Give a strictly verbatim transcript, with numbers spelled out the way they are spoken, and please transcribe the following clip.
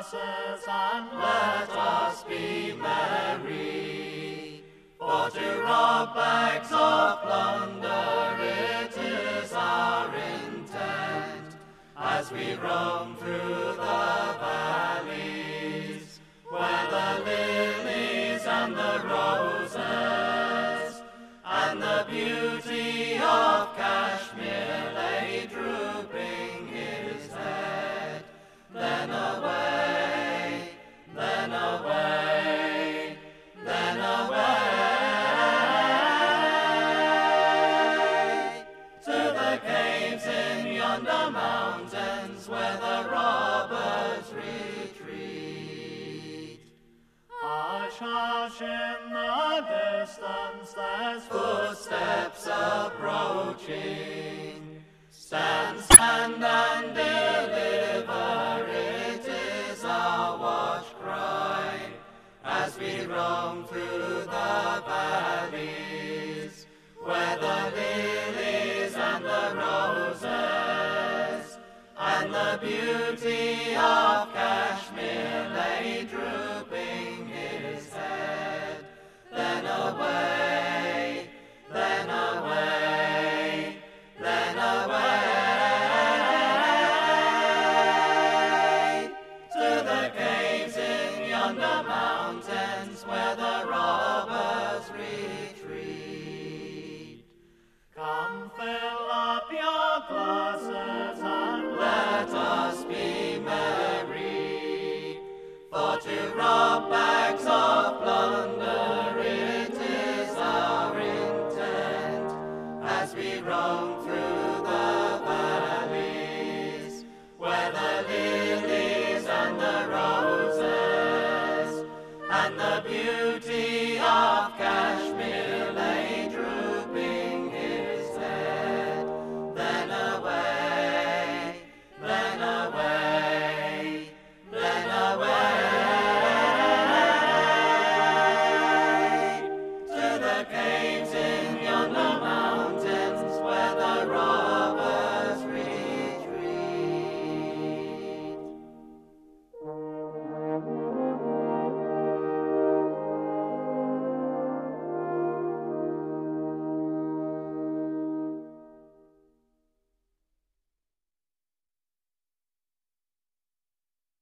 glasses and let us be merry. For to rob bags of plunder it is our intent, as we roam through the valleys, where the lilies and the roses and the beauty of Kashmir lay drooping his head. Then away, then away, then away to the caves in yonder mountains where the robbers retreat. Hush, hush, in the distance there's footsteps approaching. Stand, stand and deliver, it is our watch cry, as we roam through the valleys, where the lilies and the roses and the beauty of Kashmir lay drooping his head. Then away, then away, then away to the caves in yonder mountains where the robbers retreat. Come, fill up your glasses and let us be merry. For to rob bags of plunder it is our intent, as we roam through the valleys, where the lilies and the roses and the beauty of Kashmir lay drooping his head. Then away, then away, then away to the cave